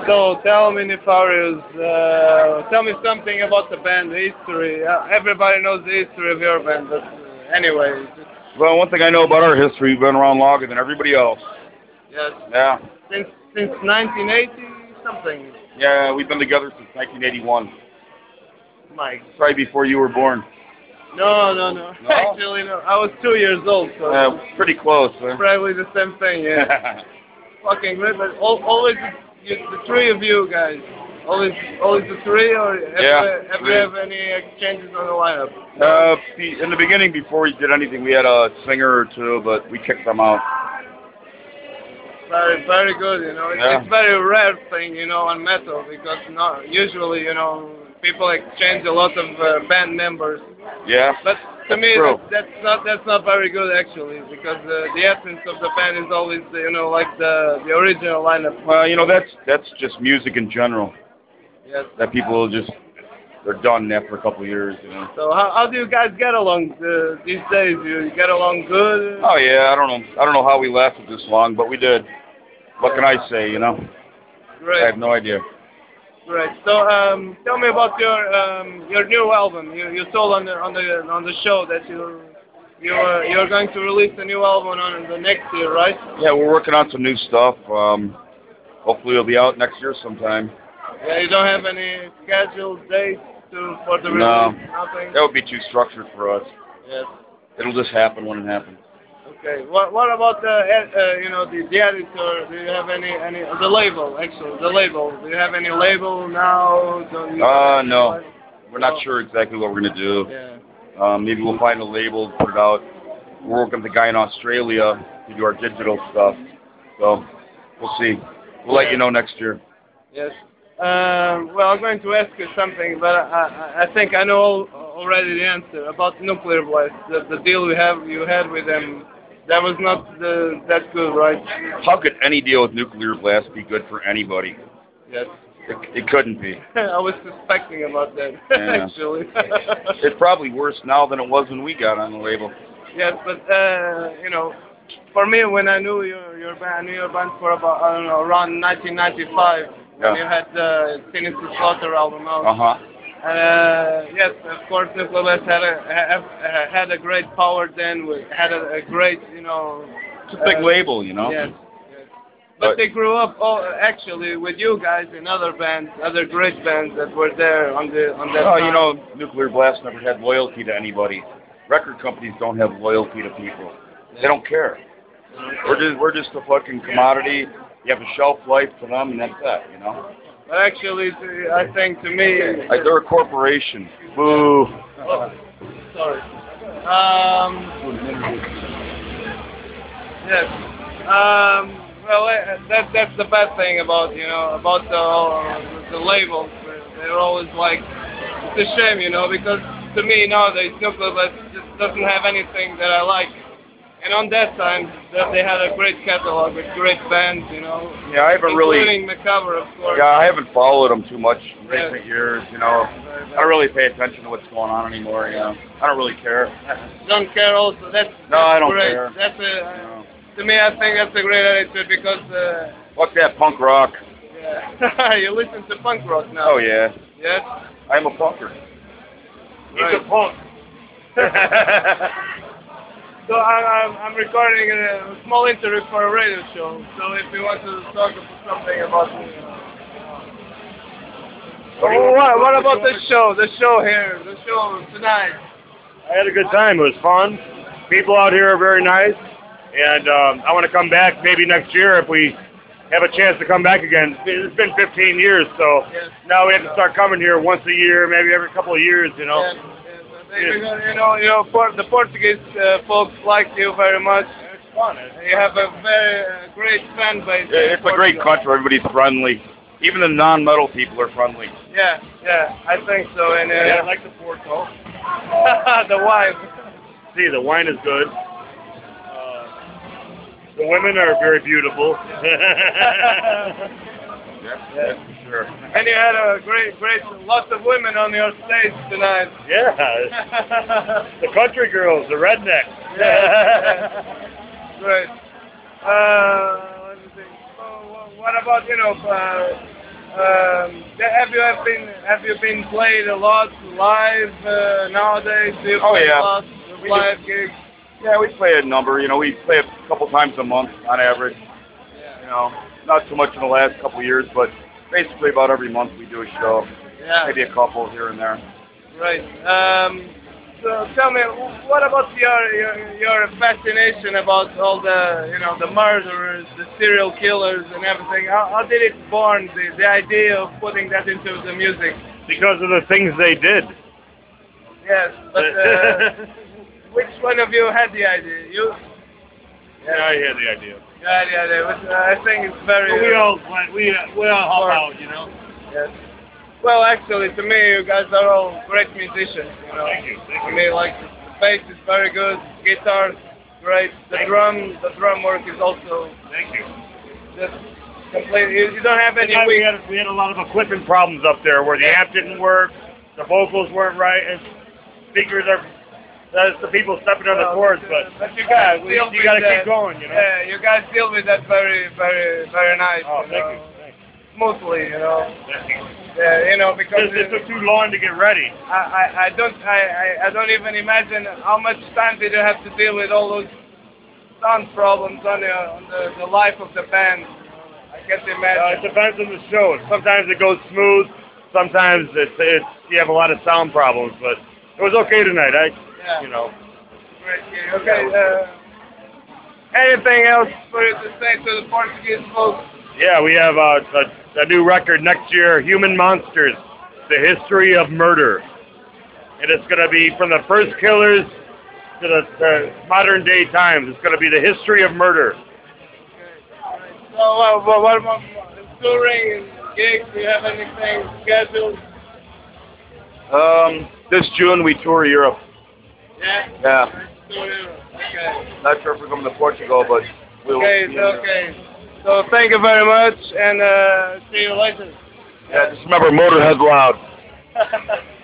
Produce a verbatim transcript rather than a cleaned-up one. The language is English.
So tell me, Nefarious, uh, tell me something about the band, the history. Uh, everybody knows the history of your band, but uh, anyway, just, Well, one thing I know about our history, we've been around longer than everybody else. yes, Yeah. since since nineteen eighty something. Yeah, we've been together since nineteen eighty-one. Mike. Probably before you were born. No, no, no. No? Actually, no. I was two years old, so Uh, pretty close, huh? probably the same thing. Yeah. Fucking great, but al- always you, the three of you guys. Always, always the three, or have, Yeah, you, have you three. have any exchanges on the lineup? Uh, be- in the beginning, before we did anything, we had a singer or two, but we kicked them out. Very, very good. You know, it's, Yeah. it's very rare thing, you know, on metal because not usually, you know, people exchange a lot of uh, band members. Yeah. But to That's me, true. that, that's not that's not very good actually, because uh, the essence of the band is always, you know, like the the original lineup. Well, you know, that's that's just music in general. Yes. That people just they're done after a couple of years, you know. So how how do you guys get along uh, these days? You, you get along good? Oh yeah, I don't know. I don't know how we lasted this long, but we did. What can I say, you know? Great. I have no idea. Great. So um, tell me about your um, your new album. You you told on the on the on the show that you you uh, you're going to release a new album on the next year, right? Yeah, we're working on some new stuff. Um, hopefully it'll be out next year sometime. Yeah. You don't have any scheduled dates to for the No. release. Nothing. That would be too structured for us. Yes. It'll just happen when it happens. Okay. What what about the ed- uh, you know the, the editor? Do you have any any the label actually the label? Do you have any label now? Do you Uh, no. We're No. not sure exactly what we're gonna do. Yeah. Um, maybe we'll find a label, put it out. We're working with a guy in Australia to do our digital stuff. So we'll see. We'll let you know next year. Yes. Um, well, I'm going to ask you something, but I, I, I think I know al- already the answer about Nuclear Blast. The, the deal we have you had with them, that was not the, that good, right? How could any deal with Nuclear Blast be good for anybody? Yes. It, it couldn't be. I was suspecting about that, Yeah. actually. It's probably worse now than it was when we got on the label. Yes, but uh, you know, for me, when I knew your your band, I knew your band for about I don't know around nineteen ninety-five when Yeah. you had the Sinister Slaughter album out. Uh huh. Uh, yes, of course, Nuclear Blast had a have, uh, had a great power then. We had a, a great, you know. It's a big uh, label, you know. Yes. yes. But But- they grew up all, actually with you guys in other bands, other great bands that were there on the on that. Oh, time. you know, Nuclear Blast never had loyalty to anybody. Record companies don't have loyalty to people. They don't care. We're just we're just a fucking commodity. You have a shelf life to them, and that's that, you know. But actually, to- I think to me. Like they're a corporation. Boo. Oh, sorry. Um, yes. Um, well, uh, that that's the bad thing about you know about the uh, the labels. They're always like it's a shame, you know, because to me nowadays Nuclear Blast just doesn't have anything that I like. And on that time, that they had a great catalog with great bands, you know. Yeah, I haven't really. Including McCover, of course. Yeah, I haven't followed them too much in Yeah. recent years. You know, I don't really pay attention to what's going on anymore. You know, I don't really care. Don't care also. That's, No, that's I don't great. care. That's a, No. to me, I think that's a great attitude because uh, Fuck that punk rock. yeah, you listen to punk rock now. Oh yeah, Yes. I'm a punker. Right. He's a punk. So I, I'm, I'm recording a small interview for a radio show. So if you want to talk about something about, uh, oh, what, what about the show? The show here, the show tonight. I had a good time. It was fun. People out here are very nice, and um, I want to come back maybe next year if we have a chance to come back again. It's been fifteen years, so Yes. now we have to start coming here once a year, maybe every couple of years, you know. Yes, yes, I think because, you know, you know, Port- the Portuguese uh, folks like you very much. It's fun. You have a very uh, great fan base. in It's a great Portugal. country. Everybody's friendly. Even the non-metal people are friendly. Yeah, yeah, I think so. And uh, Yeah, I like the Porto. the wine. See, the wine is good. Uh, the women are very beautiful. Yeah, that's for sure. And you had a great, great, lots of women on your stage tonight. Yeah, the country girls, the rednecks. Great. Uh, let me think. Oh, wha- what about, you know, uh, Um, have you have been have you been played a lot live uh, nowadays? Do you Oh, play yeah. lots of We live gigs? Yeah, we play a number. You know, we play a couple times a month on average. You know, not so much in the last couple of years, but basically about every month we do a show. Yeah. Maybe a couple here and there. Right. Um, so tell me, what about your, your your fascination about all the you know the murderers, the serial killers, and everything? How, how did it born the the idea of putting that into the music? Because of the things they did. Yes, but uh, which one of you had the idea? You? Yeah, I had the idea. Yeah, yeah, yeah. But, uh, I think it's very. But we all we we all help out, you know. Yes. Well, actually, to me, you guys are all great musicians. You know. Thank you. Thank I you. mean, like the bass is very good, guitar, great. The Thank drum, the drum work is also Thank you. just completely. You, you don't have any Yeah, we weak. had we had a lot of equipment problems up there where the amp didn't work, the vocals weren't right, and speakers are. That's the people stepping on the Well, chords, but, but but you guys we, deal you with got to that. keep going, you know. Yeah, you guys deal with that very, very, very nice. Oh, you thank know, you. Thank you. Smoothly, you know. Thank you. Yeah, you know, because It, it took too long to get ready. I, I, I don't, I, I, I don't even imagine how much time did you have to deal with all those sound problems on the, on the, the life of the band. I can't Uh, it imagine. depends on the show. Sometimes it goes smooth. Sometimes it's, it's you have a lot of sound problems, but it was okay tonight. I, Yeah. you know. Great gig. Okay. Uh, anything else for you to say to the Portuguese folks? Yeah, we have uh, a, a new record next year, Human Monsters, The History of Murder. And it's going to be from the first killers to the to modern day times. It's going to be the history of murder. So, uh, what what about touring and gigs? Do you have anything scheduled? Um, this June we tour Europe. Yeah. Yeah. Touring. Okay. Not sure if we're coming to Portugal, but we'll. Okay. be in So, there. okay. So, thank you very much, and uh, see you later. Yeah, just remember, Motorhead loud.